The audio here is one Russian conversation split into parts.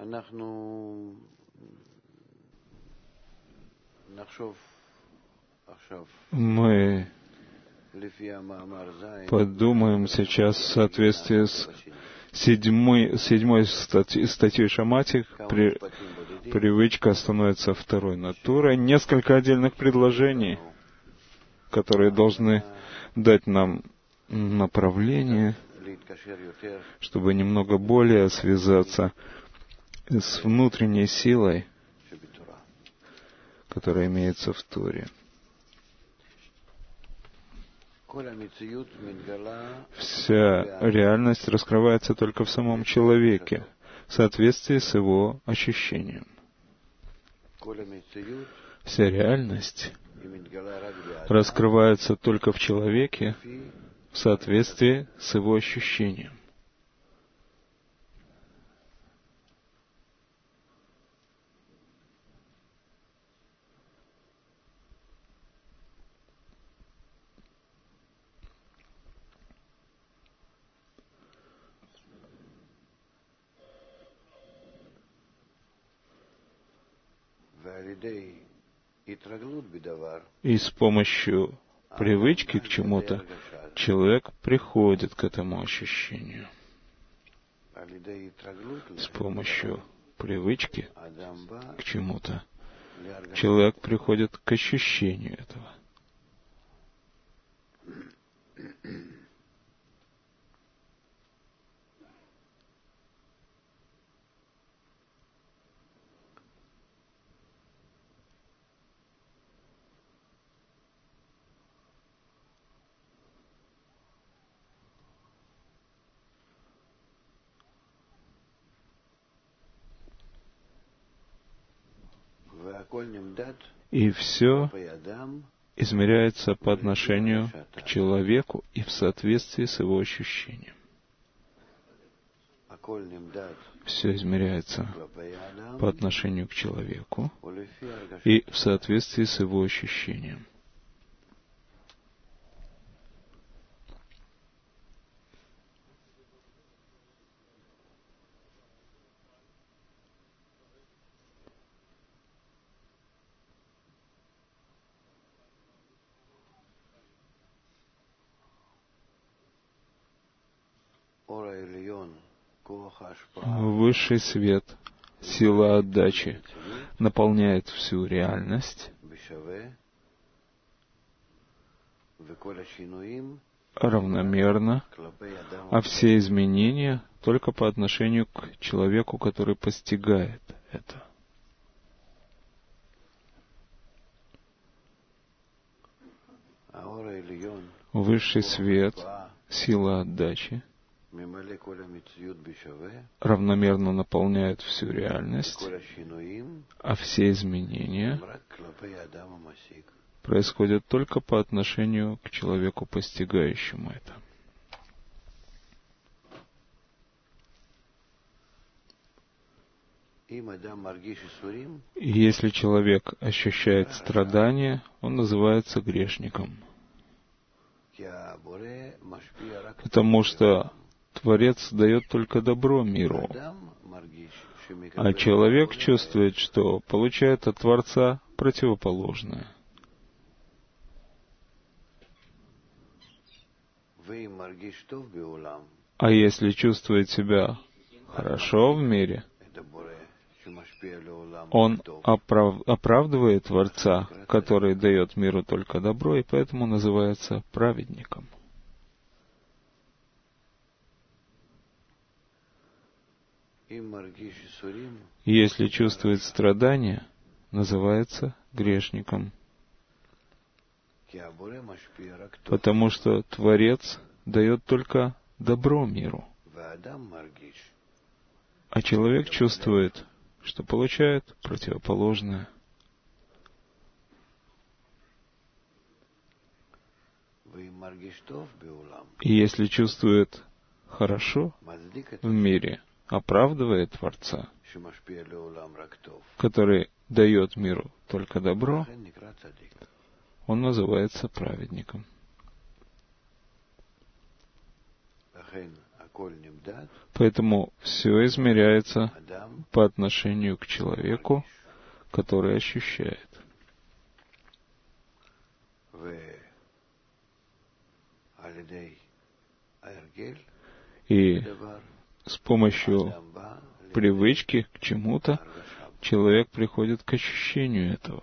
Мы подумаем сейчас в соответствии с седьмой статьей Шамати, привычка становится второй натурой. Несколько отдельных предложений, которые должны дать нам направление, чтобы немного более связаться с внутренней силой, которая имеется в Торе. Вся реальность раскрывается только в самом человеке, в соответствии с его ощущением. Вся реальность раскрывается только в человеке, в соответствии с его ощущением. И с помощью привычки к чему-то человек приходит к этому ощущению. С помощью привычки к чему-то человек приходит к ощущению этого. И все измеряется по отношению к человеку и в соответствии с его ощущением. Все измеряется по отношению к человеку и в соответствии с его ощущением. Высший свет, сила отдачи, наполняет всю реальность равномерно, а все изменения только по отношению к человеку, который постигает это. Высший свет, сила отдачи, равномерно наполняет всю реальность, а все изменения происходят только по отношению к человеку, постигающему это. И если человек ощущает страдания, он называется грешником. Потому что Творец дает только добро миру, а человек чувствует, что получает от Творца противоположное. А если чувствует себя хорошо в мире, он оправдывает Творца, который дает миру только добро, и поэтому называется праведником. Если чувствует страдания, называется грешником. Потому что Творец дает только добро миру. А человек чувствует, что получает противоположное. И если чувствует хорошо в мире, оправдывает Творца, который дает миру только добро, он называется праведником. Поэтому все измеряется по отношению к человеку, который ощущает. И с помощью привычки к чему-то человек приходит к ощущению этого.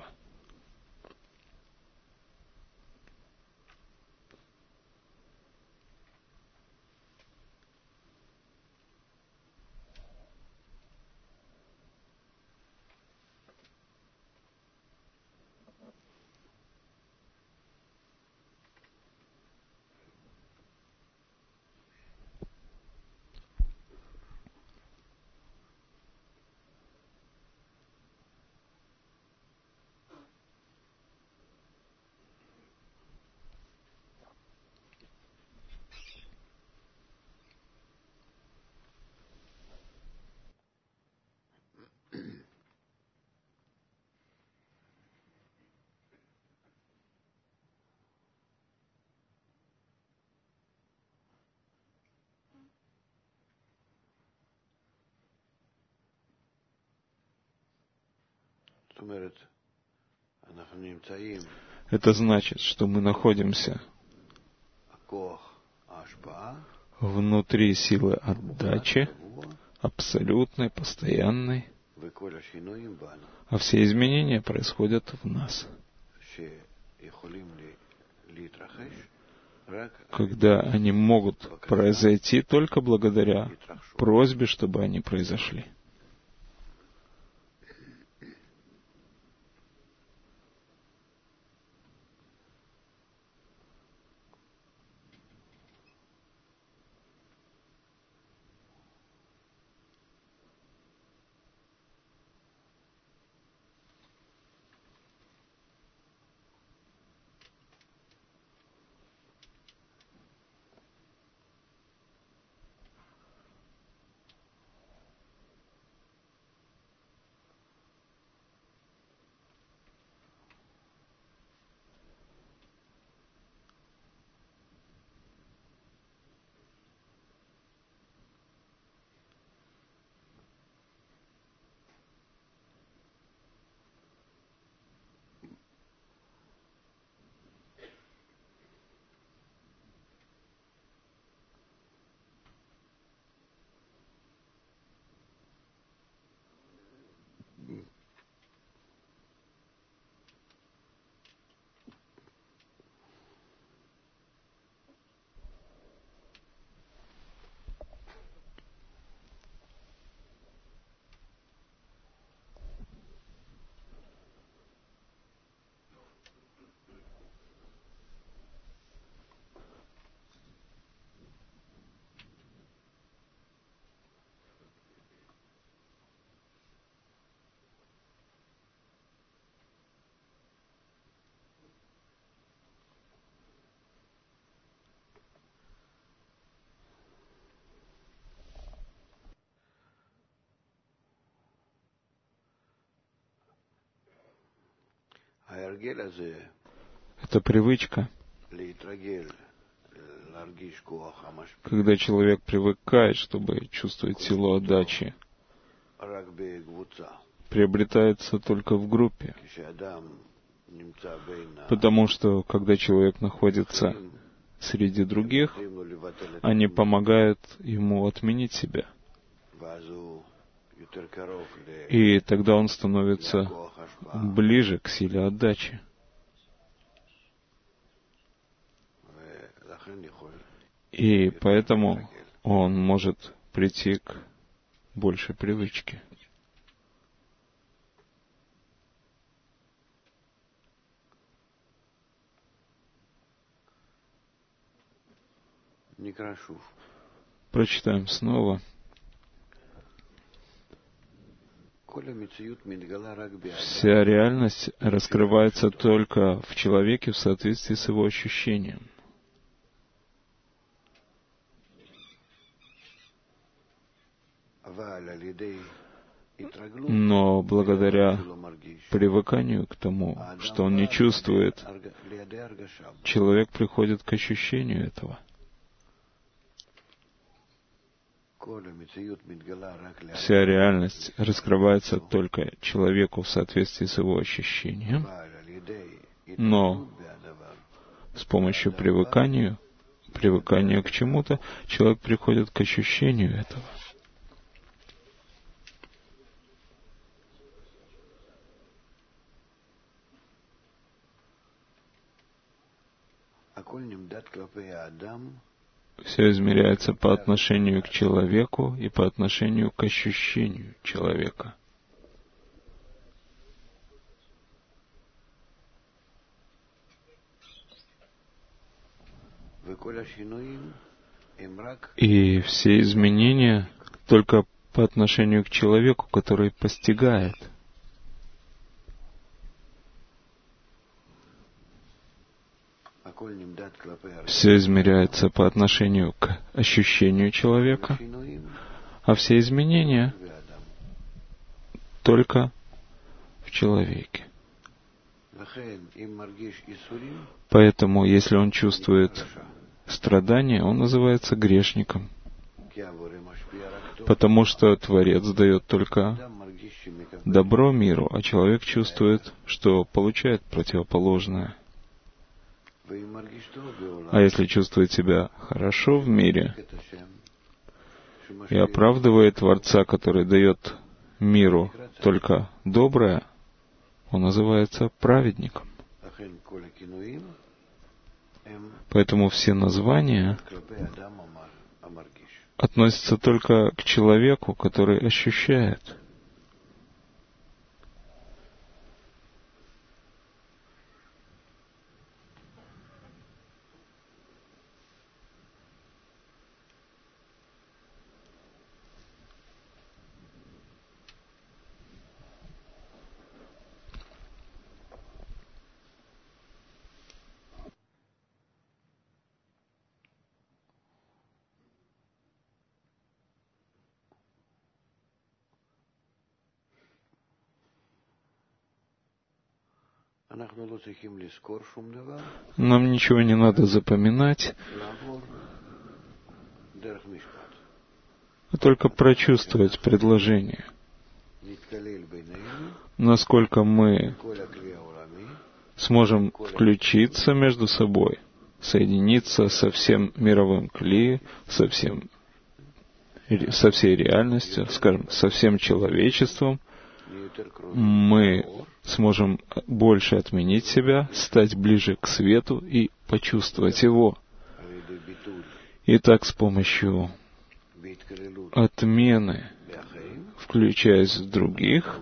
Это значит, что мы находимся внутри силы отдачи, абсолютной, постоянной, а все изменения происходят в нас. Когда они могут произойти только благодаря просьбе, чтобы они произошли. Это привычка, когда человек привыкает, чтобы чувствовать силу отдачи, приобретается только в группе. Потому что, когда человек находится среди других, они помогают ему отменить себя. И тогда он становится ближе к силе отдачи. И поэтому он может прийти к большей привычке. Прочитаем снова. Вся реальность раскрывается только в человеке в соответствии с его ощущением. Но благодаря привыканию к тому, что он не чувствует, человек приходит к ощущению этого. вся реальность раскрывается только человеку в соответствии с его ощущением, но с помощью привыкания к чему-то, человек приходит к ощущению этого. Все измеряется по отношению к человеку и по отношению к ощущению человека. И все изменения только по отношению к человеку, который постигает. Все измеряется по отношению к ощущению человека, а все изменения только в человеке. Поэтому, если он чувствует страдания, он называется грешником, потому что Творец дает только добро миру, а человек чувствует, что получает противоположное. А если чувствует себя хорошо в мире и оправдывает Творца, который дает миру только доброе, он называется праведником. Поэтому все названия относятся только к человеку, который ощущает. Нам ничего не надо запоминать, а только прочувствовать предложение. Насколько мы сможем включиться между собой, соединиться со всем мировым кли, со всей реальностью, скажем, со всем человечеством, мы сможем больше отменить себя, стать ближе к свету и почувствовать его. И так с помощью отмены, включаясь в других,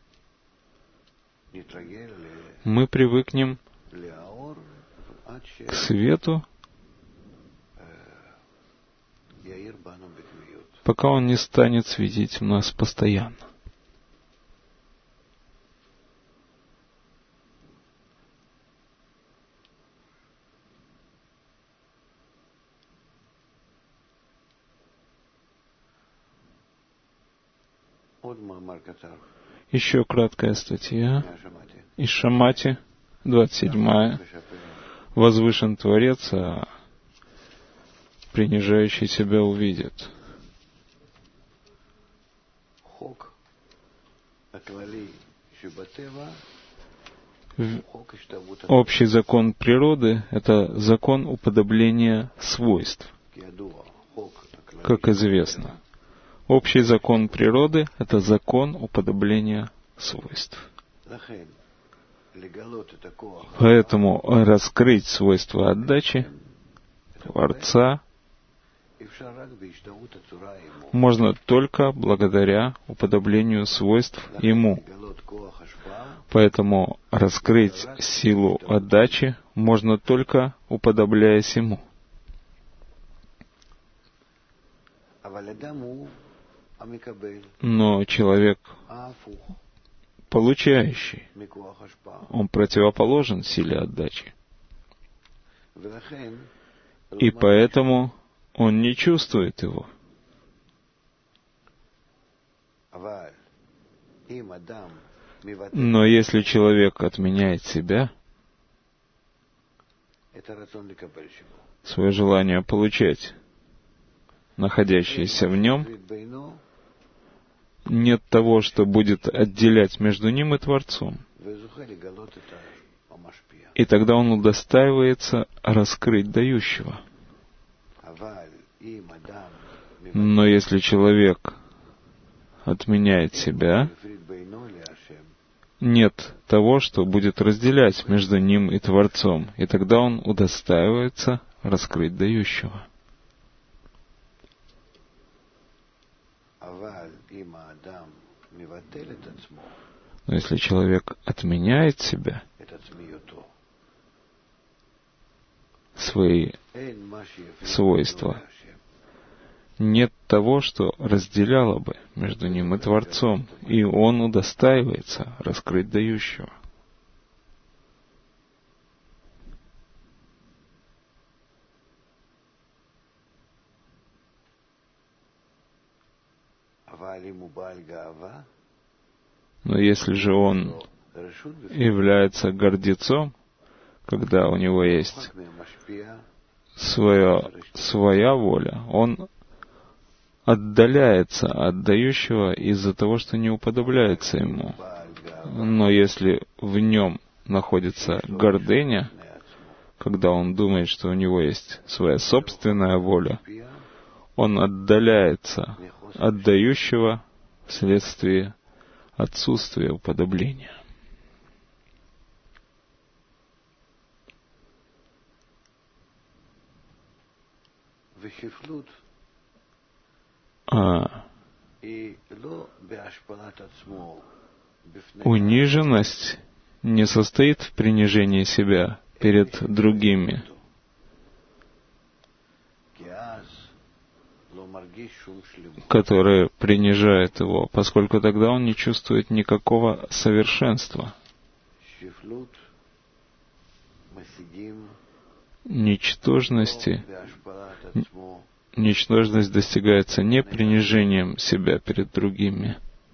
мы привыкнем к свету, пока он не станет светить в нас постоянно. Еще краткая статья из Шамати, 27. Возвышен Творец, а принижающий себя увидит. Общий закон природы — это закон уподобления свойств, как известно. Общий закон природы — это закон уподобления свойств. Поэтому раскрыть свойства отдачи Творца можно только благодаря уподоблению свойств Ему. Поэтому раскрыть силу отдачи можно только уподобляясь Ему. Но человек, получающий, он противоположен силе отдачи. И поэтому он не чувствует его. Но если человек отменяет себя, свое желание получать находящиеся в нем, нет того, что будет отделять между ним и Творцом. И тогда он удостаивается раскрыть дающего. Но если человек отменяет себя, нет того, что будет разделять между ним и Творцом, и тогда он удостаивается раскрыть дающего. Но если человек отменяет себя, свои свойства, нет того, что разделяло бы между ним и Творцом, и он удостаивается раскрыть дающего. Но если же он является гордецом, когда у него есть своя воля, он отдаляется от дающего из-за того, что не уподобляется ему. Но если в нем находится гордыня, когда он думает, что у него есть своя собственная воля, он отдаляется от дающего вследствие отсутствия уподобления. Униженность не состоит в принижении себя перед другими, которые принижают его, поскольку тогда он не чувствует никакого совершенства. Ничтожность достигается не принижением себя перед другими,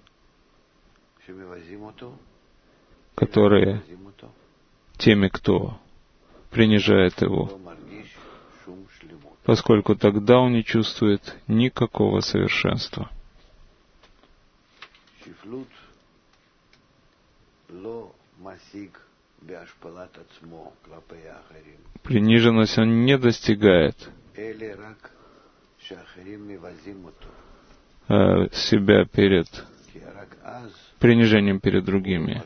которые теми, кто принижает его, поскольку тогда он не чувствует никакого совершенства. Приниженность он не достигает себя перед принижением перед другими.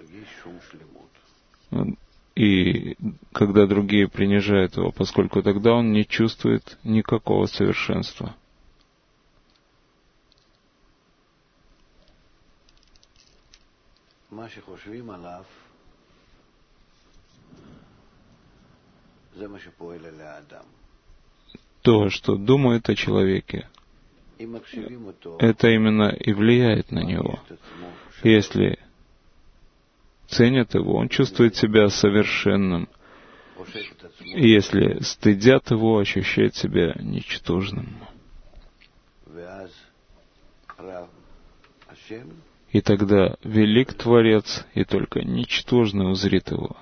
И когда другие принижают его, поскольку тогда он не чувствует никакого совершенства. То, что думают о человеке, это именно и влияет на него. Если ценят его, он чувствует себя совершенным. И если стыдят его, ощущает себя ничтожным. И тогда велик Творец, и только ничтожный узрит его.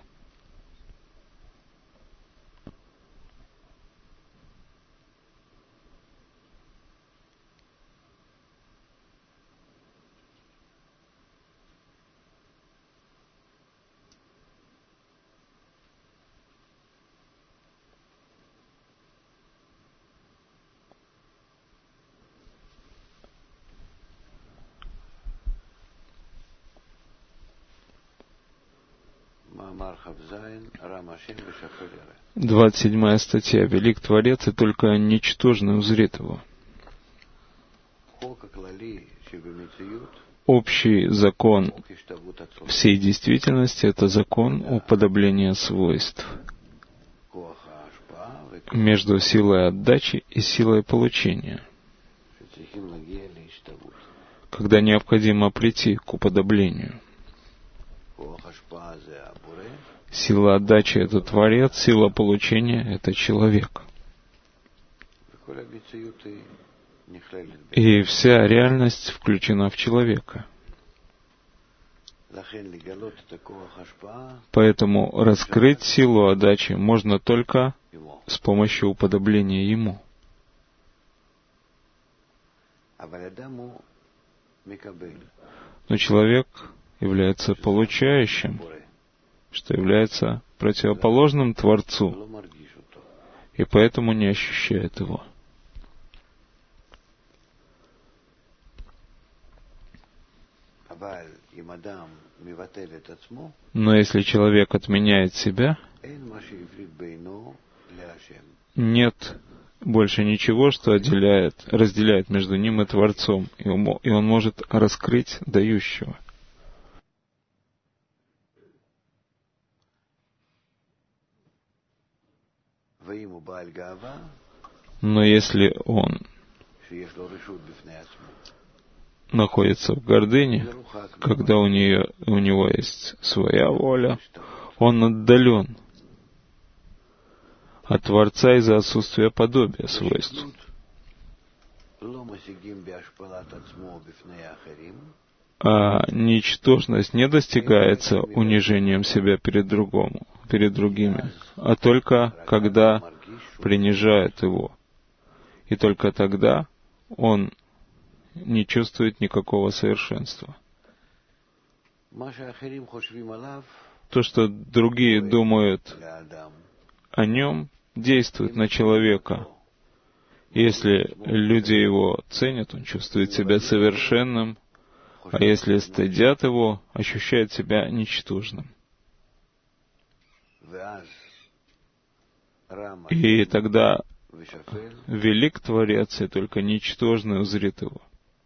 Двадцать седьмая статья. Велик Творец, и только ничтожный узрит его. Общий закон всей действительности — это закон уподобления свойств между силой отдачи и силой получения, когда необходимо прийти к уподоблению. Сила отдачи — это Творец, сила получения — это человек. И вся реальность включена в человека. Поэтому раскрыть силу отдачи можно только с помощью уподобления ему. Но человек является получающим, что является противоположным Творцу, и поэтому не ощущает его. Но если человек отменяет себя, нет больше ничего, что разделяет между ним и Творцом, и он может раскрыть дающего. Но если он находится в гордыне, когда у него есть своя воля, он отдален от Творца из-за отсутствия подобия свойств. А ничтожность не достигается унижением себя перед другими, а только когда принижает его. И только тогда он не чувствует никакого совершенства. То, что другие думают о нем, действует на человека. Если люди его ценят, он чувствует себя совершенным, а если стыдят его, ощущает себя ничтожным. И тогда велик Творец, и только ничтожный узрит его.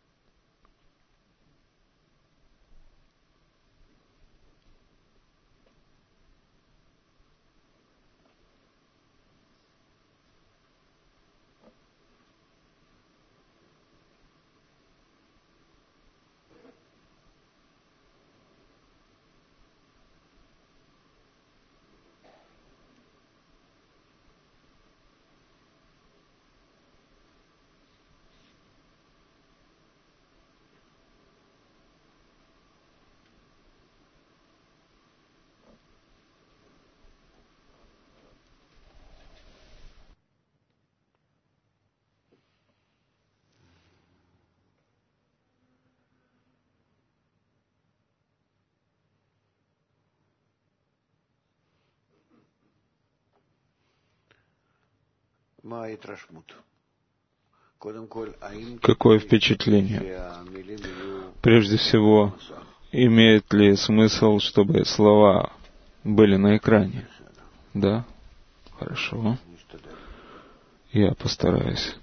Какое впечатление? Прежде всего, имеет ли смысл, чтобы слова были на экране? Да? Хорошо. Я постараюсь.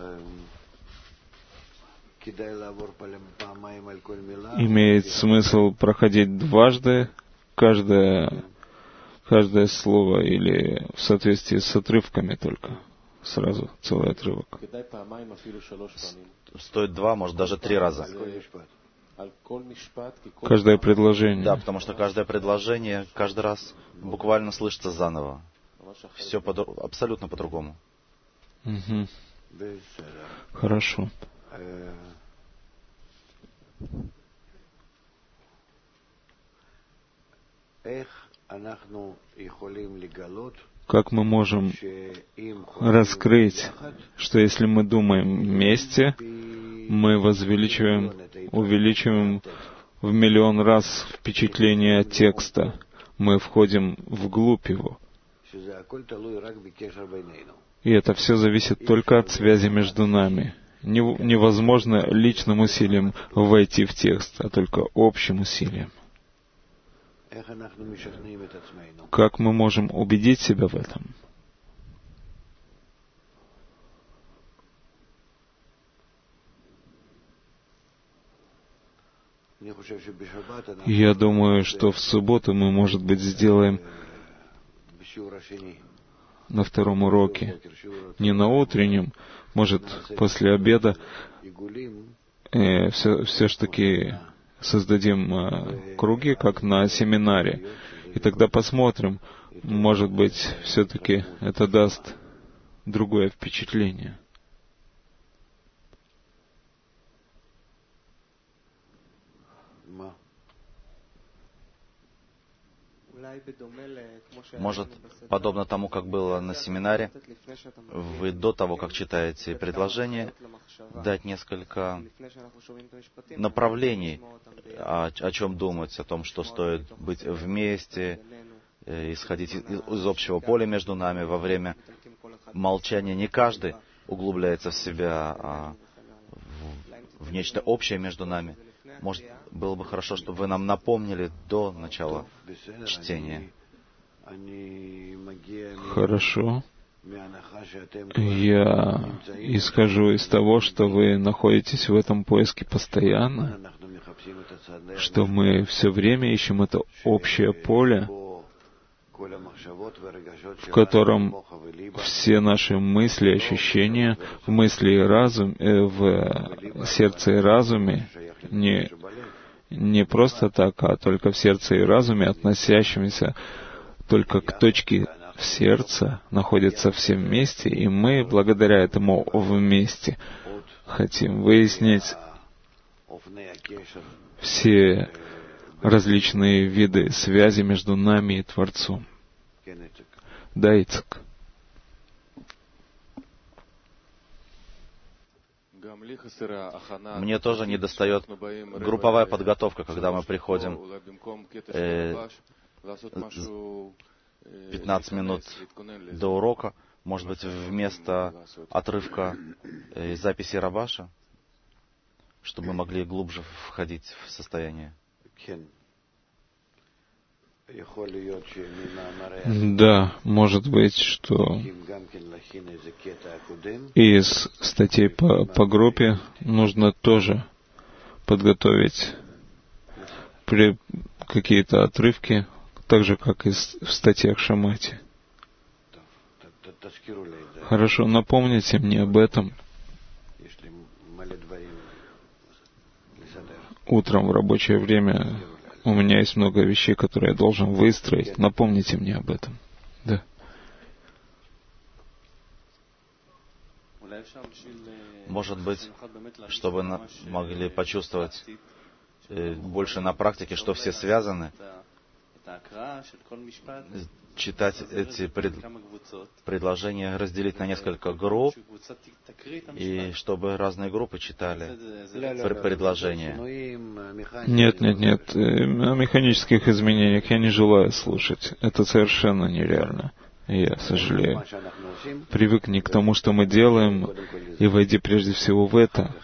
Имеет смысл проходить дважды каждое слово или в соответствии с отрывками только? Сразу целый отрывок. Стоит 2, может даже 3 раза. Каждое предложение. Да, потому что каждое предложение каждый раз буквально слышится заново. Все абсолютно по-другому. Угу. Хорошо. Как мы можем раскрыть, что если мы думаем вместе, мы увеличиваем в миллион раз впечатление от текста, мы входим вглубь его. И это все зависит только от связи между нами. Невозможно личным усилием войти в текст, а только общим усилием. Как мы можем убедить себя в этом? Я думаю, что в субботу мы, может быть, сделаем на втором уроке, не на утреннем, может, после обеда, все-таки создадим круги, как на семинаре, и тогда посмотрим, может быть, все-таки это даст другое впечатление. Может, подобно тому, как было на семинаре, вы до того, как читаете предложение, дать несколько направлений, о чем думать, о том, что стоит быть вместе, исходить из общего поля между нами во время молчания. Не каждый углубляется в себя, а в нечто общее между нами. Может, было бы хорошо, чтобы вы нам напомнили до начала чтения. Хорошо. Я исхожу из того, что вы находитесь в этом поиске постоянно, что мы все время ищем это общее поле, в котором все наши мысли, ощущения, в мысли и разум, в сердце и разуме не просто так, а только в сердце и разуме, относящимся только к точке в сердце, находятся все вместе, и мы, благодаря этому вместе, хотим выяснить все различные виды связи между нами и Творцом. Да, Ицхак. Мне тоже недостает групповая подготовка, когда мы приходим 15 минут до урока, может быть, вместо отрывка из записи Рабаша, чтобы мы могли глубже входить в состояние. Да, может быть, что из статей по группе нужно тоже подготовить какие-то отрывки, так же, как и в статьях Шамати. Хорошо, напомните мне об этом. Утром в рабочее время у меня есть много вещей, которые я должен выстроить. Напомните мне об этом. Да. Может быть, чтобы мы могли почувствовать больше на практике, что все связаны, читать эти предложения, разделить на несколько групп, и чтобы разные группы читали предложения. Нет. О механических изменениях я не желаю слушать. Это совершенно нереально. Я сожалею. Привыкни к тому, что мы делаем, и войди прежде всего в это.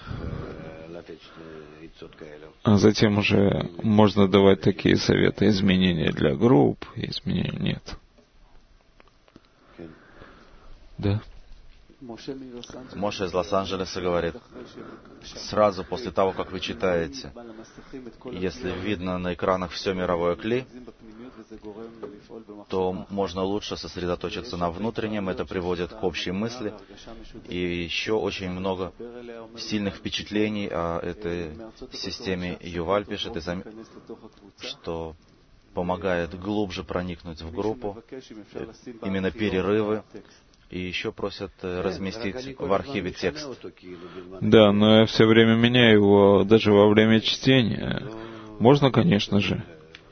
А затем уже можно давать такие советы. Изменения для групп, изменений нет. Да. Моше из Лос-Анджелеса говорит, сразу после того, как вы читаете, если видно на экранах все мировое кли, то можно лучше сосредоточиться на внутреннем, это приводит к общей мысли, и еще очень много сильных впечатлений о этой системе. Юваль пишет, что помогает глубже проникнуть в группу, именно перерывы, и еще просят разместить в архиве текст. Да, но я все время меняю его, даже во время чтения. Можно, конечно же.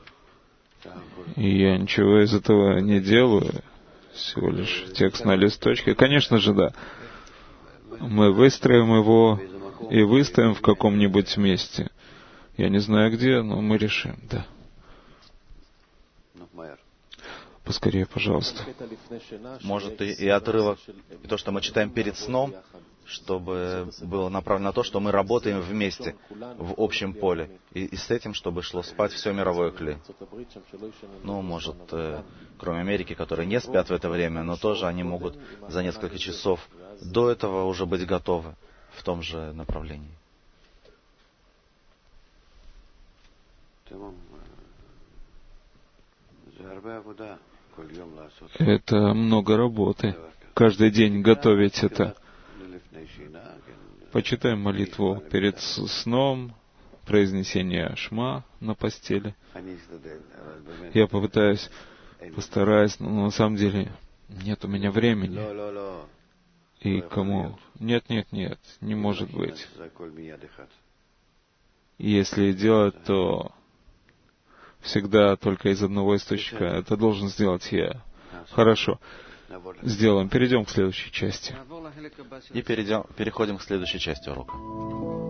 И я ничего из этого не делаю, всего лишь текст на листочке. Конечно же, да. Мы выстроим его и выставим в каком-нибудь месте. Я не знаю где, но мы решим, да. Поскорее, пожалуйста. Может, и отрывок, и то, что мы читаем перед сном, чтобы было направлено на то, что мы работаем вместе в общем поле. И с этим, чтобы шло спать все мировое кли. Ну, может, кроме Америки, которые не спят в это время, но тоже они могут за несколько часов до этого уже быть готовы в том же направлении. Это много работы. Каждый день готовить это. Почитаем молитву перед сном, произнесение Шма на постели. Я постараюсь, но на самом деле нет у меня времени. И кому? Нет, не может быть. Если делать, то всегда только из одного источника. Это должен сделать я. Хорошо. Сделаем. Перейдем к следующей части. И переходим к следующей части урока.